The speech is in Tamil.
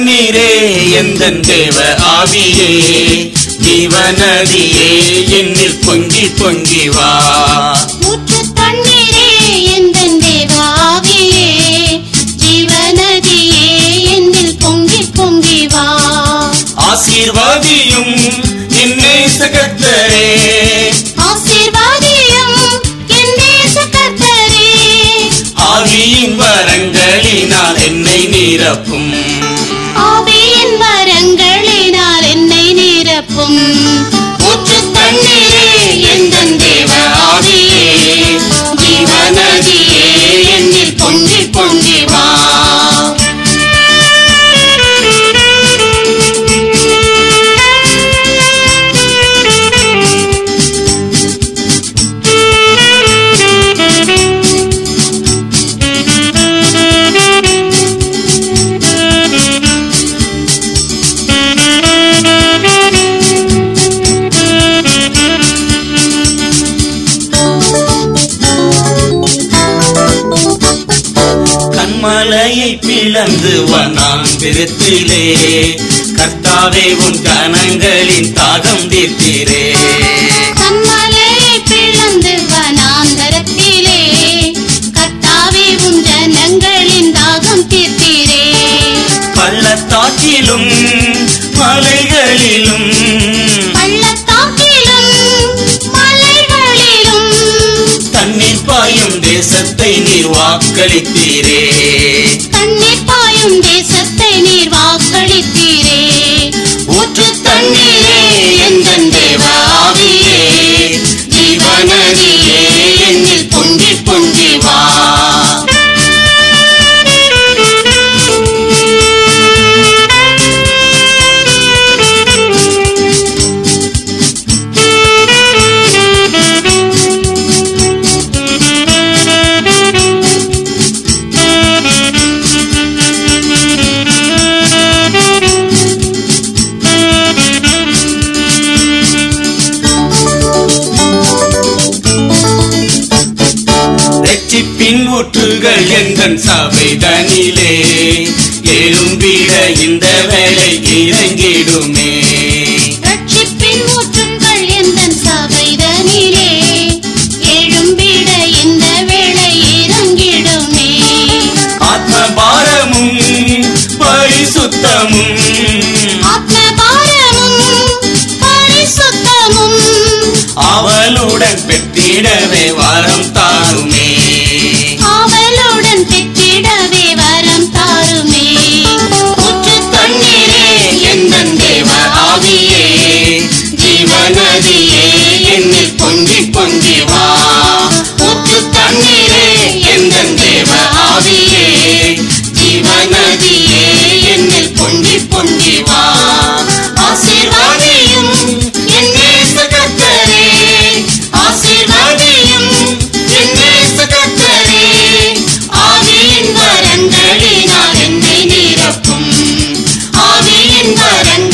தண்ணீரே எந்தன் தேவ ஆவியே ஜீவநதியே என்னில் பொங்கி பொங்கி வா. ஊற்று தண்ணீரே எந்தன் தேவ ஆவியே ஜீவநதியே என்னில் பொங்கி பொங்கி வா. ஆசீர்வாதியும் என் நேச கர்த்தரே ஆசீர்வாதியும் என் நேச கர்த்தரே ஆவியின் வரங்களினால் என்னை நிரப்பும். ஆவியின் வரங்களினால் என்னை நிரப்பும். ஊற்று தண்ணீரே எந்தன் தேவ ஆவியே ஜீவநதியே என்னில் பொங்கி பொங்கி வா. மலையை பிளந்து வனாந்திரத்திலே கர்த்தாவே உன் கனங்களின் தாகம் தீர்த்தீரே. கண்மலையை பிளந்து வனாந்தரத்திலே கர்த்தாவே உன் ஜனங்களின் தாகம் தீர்த்தீரே. பள்ளத்தாக்கிலும் மலைகளிலும் தண்ணீர் பாயும் தேசத்தை நீர் வாக்களித்தீரே. தண்ணீர் பாயும் தேசத்தை நீர் வாக்களித்தீரே. ஊற்று தண்ணீரே எந்தன் தேவ ஆவியே ஜீவநதியே என்னில் பொங்கி பொங்கி வா. ரட்சிப்பின் ஊற்றுகள் எந்தன் சபைதனிலே எழும்பிட இந்த வேளை இறங்கிடுமே. ரட்சிப்பின் ஊற்றுகள் எந்தன் சபைதனிலே எழும்பிட இந்த வேளை இறங்கிடுமே. ஆத்மபாரமும் பரிசுத்தமும் அவளுடன் பெற்றிடவே வரம் தாருமே. அவளுடன் பெற்றிடவே வரம் தாருமே. ஊற்று தண்ணீரே எந்தன் தேவ ஆவியே ஜீவநதியே என்னில் பொங்கி பொங்கி வா. ஊற்று தண்ணீரே எந்தன் தேவ ஆவியே ஜீவநதியே என்னில் பொங்கி பொங்கி வா. ஆசீர்வாதியும் என் நேச கர்த்தரே ஆசீர்வாதியும் என் நேச கர்த்தரே ஆவியின் வரங்களினால் என்னை நிரப்பும். ஆவியின் வரங்கள்